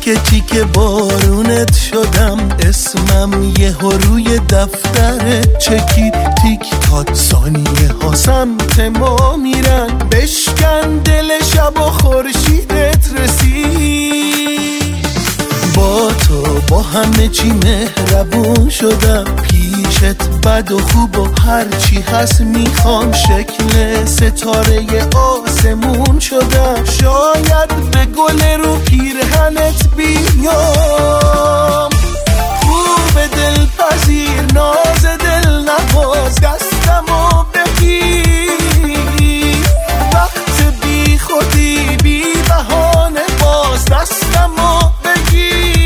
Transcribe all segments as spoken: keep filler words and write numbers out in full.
تیکه تیکه بارونت شدم، اسمم یه روی دفتر چکی تیک تاک، ثانیه ها سمت ما میرن، بشکن دل شب و خورشیدت رسید. با تو با همه چی مهربون شدم، پیشت بد و خوب و هرچی هست میخوام، شکل ستاره آسمون شدم، شاید به گل رو پیرهنت بیام. خوب دل پذیر ناز دل نواز، دستمو بگیر، وقت بی خودی بی بهانه باز، دستمو بگیر.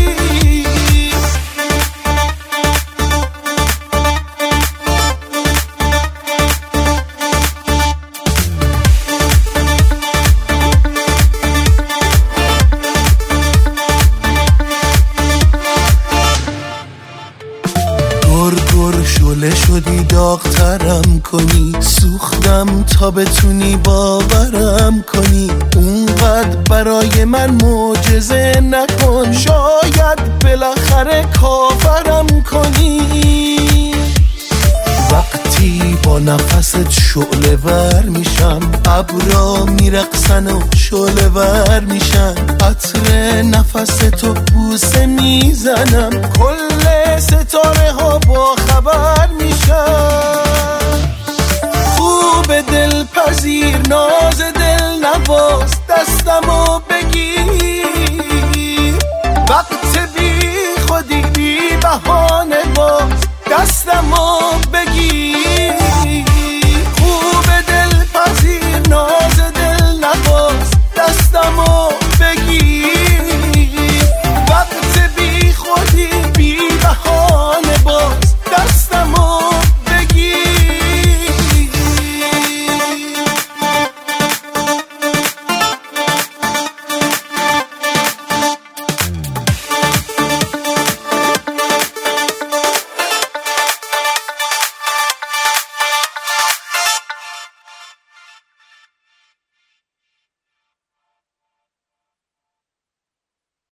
شله شدی داغترم کنی، سوختم تا بتونی باورم کنی، اونقدر برای من معجزه نکن، شاید بالاخره کافرم کنی. وقتی با نفست شعله ور میشم، ابرا میرقصن و شعله ور میشن، عطر نفس تو بوسه میزنم، کل ستاره ها